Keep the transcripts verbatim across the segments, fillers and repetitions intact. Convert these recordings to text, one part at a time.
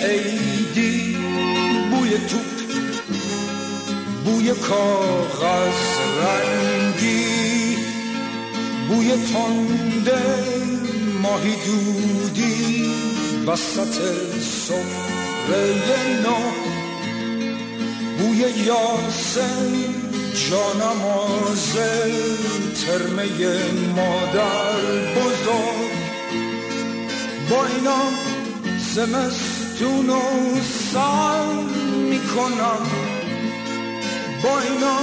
عیدی، بوی توپ، بوی کاغذ رنگی، بوی تنده ماهی دودی وسط سفره نو، بوی یاسم جانماز ترمه مادر بزرگ. با اینا زمستون و سر میکنم، با اینا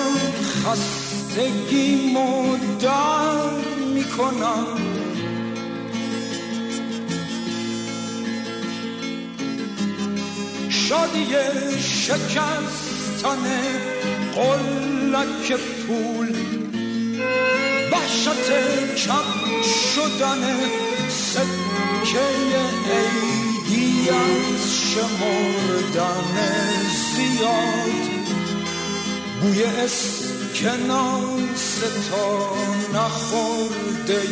خستگی مدر میکنم. شادی شکستن قلک پول، وحشت کم شدن سکه عیدی از شمردن زیاد، بوی اسکناس تا نخورده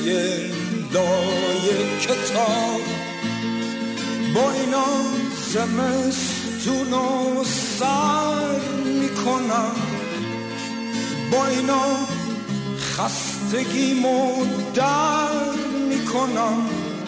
لای کتاب. با اینا زمستون و سر میکنم، با اینا خستگی مدر میکنم.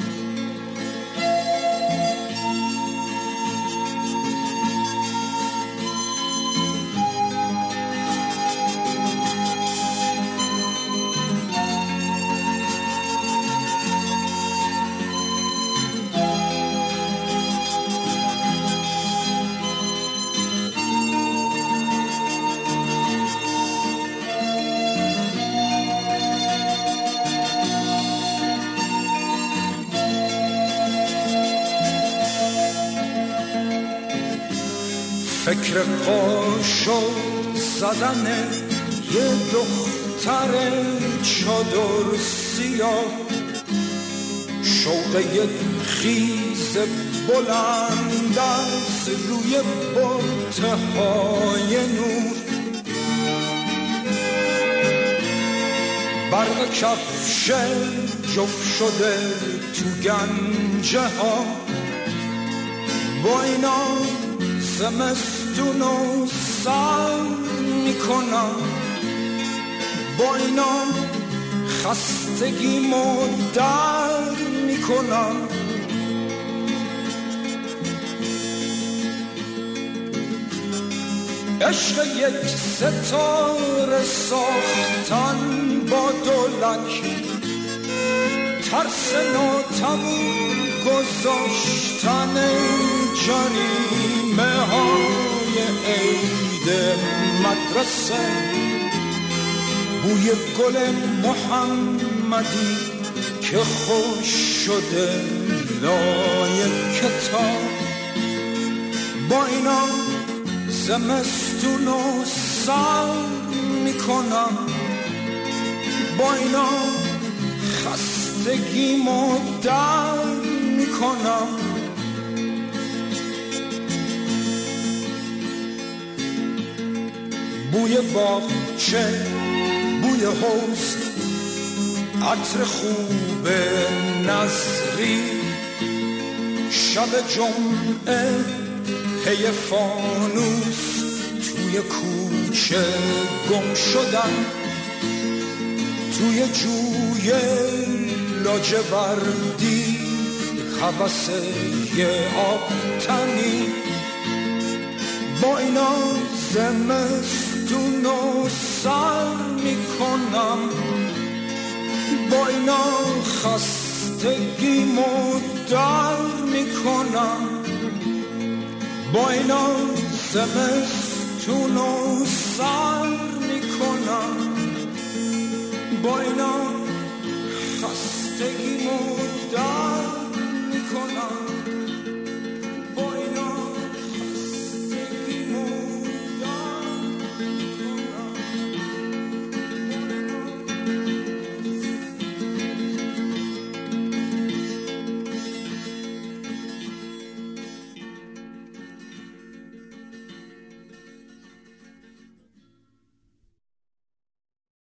فکر قاشق زدن یه دختر چادر سیاه، شوق یک خیز بلند از روی برته های نور، برق کفش جفت شده تو گنجه ها. با اینا زمستون و سر میکنم، با اینا خستگی مدر میکنم. عشق یک ستاره ساختن با دولک، ترس ناتموم گذاشتن جریمه های عید مدرسه، بوی گل محمدی که خوش شده لای کتاب. با اینا زمستون و سر میکنم، با اینا خستگی مدر میکنم. بوی باغچه، بوی حوض، عطر خوب نظری، شب جمعه پی فانوس توی کوچه گم شدن، توی جوی لاجوردی هوس یه آب تنی. با اینا زمستون و سر میکنم، با اینا خستگی مدر میکنم، با اینا زمستون و سر میکنم، با اینا خستگی مدر